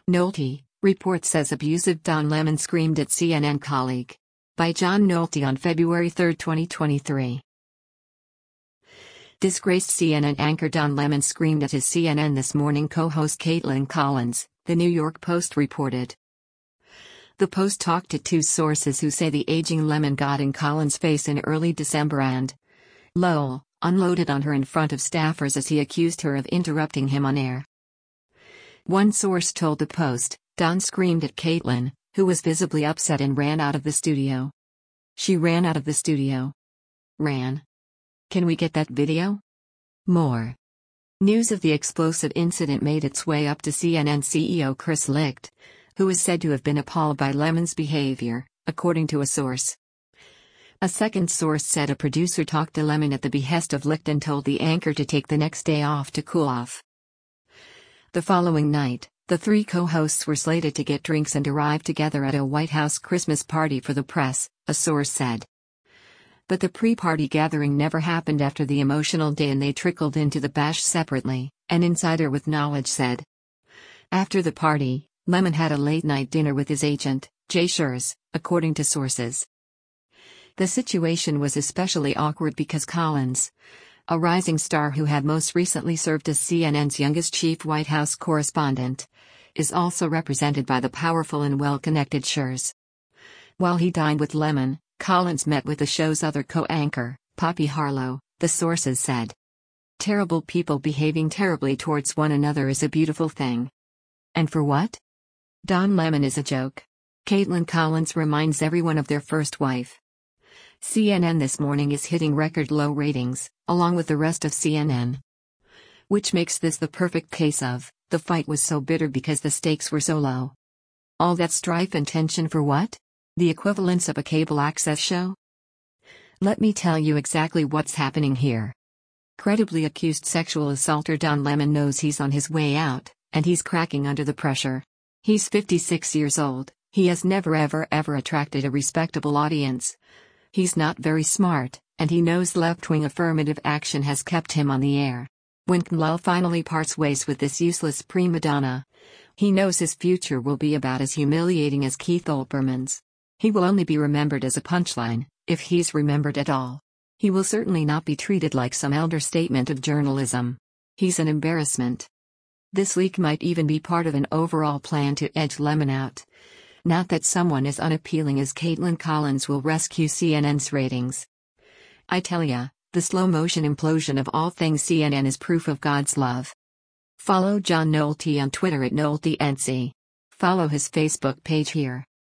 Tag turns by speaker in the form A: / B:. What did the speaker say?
A: Nolte, report says abusive Don Lemon screamed at CNN colleague. By John Nolte on February 3, 2023. Disgraced CNN anchor Don Lemon screamed at his CNN This Morning co-host Kaitlan Collins, the New York Post reported. The Post talked to two sources who say the aging Lemon got in Collins' face in early December and unloaded on her in front of staffers as he accused her of interrupting him on air. One source told the Post, Don screamed at Kaitlan, who was visibly upset and ran out of the studio. She ran out of the studio. Ran. Can we get that video? More. News of the explosive incident made its way up to CNN CEO Chris Licht, who is said to have been appalled by Lemon's behavior, according to a source. A second source said a producer talked to Lemon at the behest of Licht and told the anchor to take the next day off to cool off. The following night, the three co-hosts were slated to get drinks and arrive together at a White House Christmas party for the press, a source said. But the pre-party gathering never happened after the emotional day and they trickled into the bash separately, an insider with knowledge said. After the party, Lemon had a late-night dinner with his agent, Jay Schurz, according to sources. The situation was especially awkward because Collins, a rising star who had most recently served as CNN's youngest chief White House correspondent, is also represented by the powerful and well-connected Schurz. While he dined with Lemon, Collins met with the show's other co-anchor, Poppy Harlow, the sources said. Terrible people behaving terribly towards one another is a beautiful thing. And for what? Don Lemon is a joke. Kaitlan Collins reminds everyone of their first wife. CNN This Morning is hitting record low ratings, along with the rest of CNN. Which makes this the perfect case of, the fight was so bitter because the stakes were so low. All that strife and tension for what? The equivalence of a cable access show? Let me tell you exactly what's happening here. Credibly accused sexual assaulter Don Lemon knows he's on his way out, and he's cracking under the pressure. He's 56 years old, he has never ever attracted a respectable audience. He's not very smart, and he knows left-wing affirmative action has kept him on the air. When Kamala finally parts ways with this useless prima donna, he knows his future will be about as humiliating as Keith Olbermann's. He will only be remembered as a punchline, if he's remembered at all. He will certainly not be treated like some elder statement of journalism. He's an embarrassment. This leak might even be part of an overall plan to edge Lemon out. Not that someone as unappealing as Kaitlan Collins will rescue CNN's ratings. I tell ya, the slow-motion implosion of all things CNN is proof of God's love. Follow John Nolte on Twitter at NolteNC. Follow his Facebook page here.